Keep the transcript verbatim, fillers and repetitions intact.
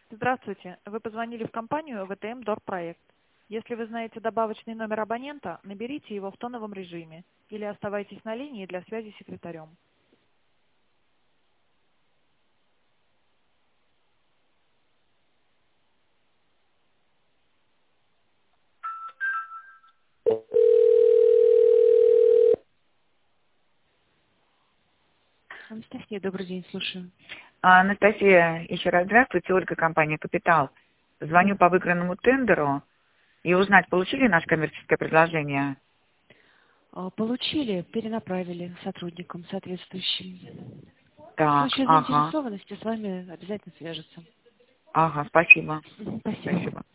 Здравствуйте. Вы позвонили в компанию вэ тэ эм Дорпроект. Если вы знаете добавочный номер абонента, наберите его в тоновом режиме или оставайтесь на линии для связи с секретарем. Анастасия, добрый день, слушаю. А, Анастасия, еще раз здравствуйте, Ольга, компания «Капитал». Звоню Да. по выигранному тендеру и узнать, получили наше коммерческое предложение? А, Получили, перенаправили сотрудникам соответствующим. В Так, случае ага, заинтересованности с вами обязательно свяжутся. ага, спасибо, Мгм, Спасибо. спасибо.